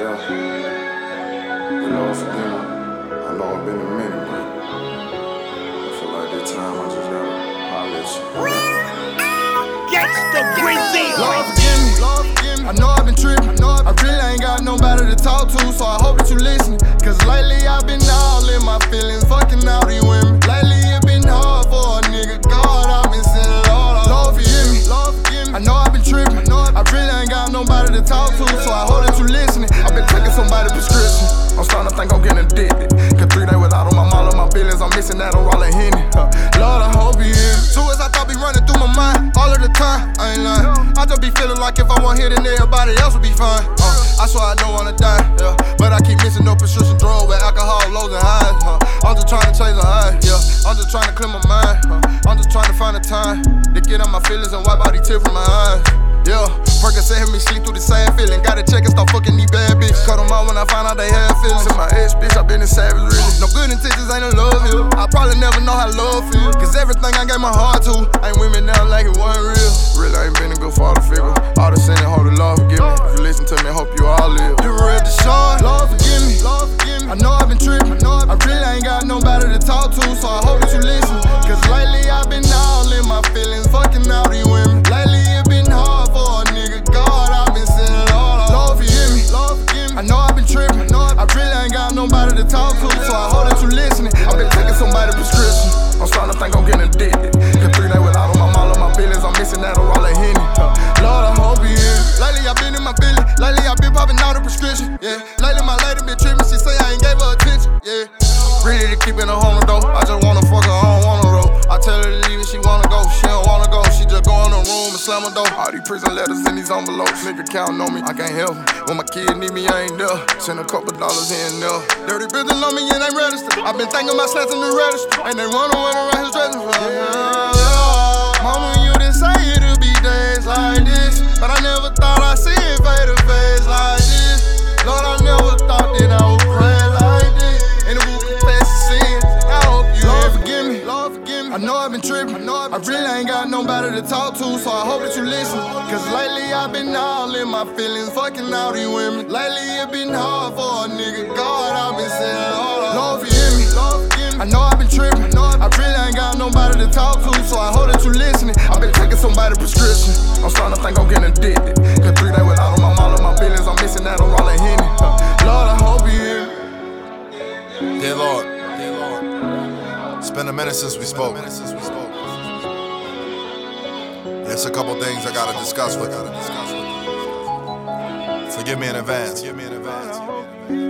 Yeah. The Lord forgive me. I know it's been a minute, but I feel like this time I just gotta holler at you. Gangsta Grizzly. Lord forgive me. I know I've been tripping. I really ain't got nobody to talk to, so I hope that you listening. Cause lately I've been all in my feelings, fucking out these women. Lately it been hard for a nigga. God, I've been sinning, Lord forgive me. I know I've been tripping. I really ain't got nobody to talk to, so I hope that you listening. I've been taking somebody's prescription. I'm starting to think I'm getting addicted. Cause 3 days without on my all of my feelings, I'm missing that on Rollin' Henny. Lord, I hope you hear me. Soon as I thought be running through my mind all of the time, I ain't lying. I just be feeling like if I want hit, then everybody else would be fine. I swear I don't wanna die, yeah. But I keep missing no prescription drug with alcohol, lows and highs. I'm just trying to change the high, yeah. I'm just trying to clear my mind. I'm just trying to find the time to get out my feelings and wipe out these tears from my eyes. Yeah, Percocet help me sleep through the sad feeling. Gotta check and start fucking these bad bitches. Cut them out when I find out they had feelings. In my ex bitch, I been a savage really. No good intentions, ain't no love here. I probably never know how love feel. Cause everything I gave my heart to ain't with me now like it wasn't real. Really ain't been a good father figure. All the sin and hope the Lord forgive me. If you listen to me, hope you all live. The real Deshaun, Lord forgive me. I know I've been tripping. I really ain't got nobody to talk to, so I hope that you listen. Cause lately I've been all in my feelings, fucking out these women. Lately it been hard for a nigga. God, I've been sinning, Lord forgive me. I know I've been tripping. I really ain't got nobody to talk to, so I hope that you listening. I've been taking somebody's prescription. I'm starting to think I'm getting addicted. Cause 3 days without on my all of my feelings, I'm missing that on Rollin' Henny. Lord, I hope you hear me. Lately I've been in my feelings. Lately I've been popping out the prescription. Yeah. Lately my lady been tripping. She say I ain't gave her attention. Yeah. Really to keep it a home though. I just wanna fuck her, I don't wanna roll. I tell her to leave and she wanna go. She don't wanna go. She just go in the room and slam her door. All these prison letters in these envelopes. Nigga counting on me, I can't help him. When my kid need me, I ain't there. Send a couple dollars here and there. Dirty business on me, it ain't registered. I've been thinking about slapping the register. And they running around his dressing. Mama, you didn't say it'll be days like this, but I never thought I'd see it face to face like this. Lord, I never thought that I would pray like this. And if we confess sin, I hope you Lord forgive me. I know I've been tripping. I really ain't got nobody to talk to, so I hope that you listen. Cause lately I've been all in my feelings, fucking out these women. Lately it been hard for a nigga. God, I've been saying, Lord forgive me. I know I've been tripping. I really ain't got nobody to talk to, so I hope that you listening. I've been taking somebody's prescription. I'm starting to think I'm getting addicted. Cause 3 days without on my all of my feelings, I'm missing that on Rollin' Henny. Lord, I hope you hear me. Dear Lord, it's been a minute since we spoke. There's a couple things I gotta discuss with you. Forgive me in advance.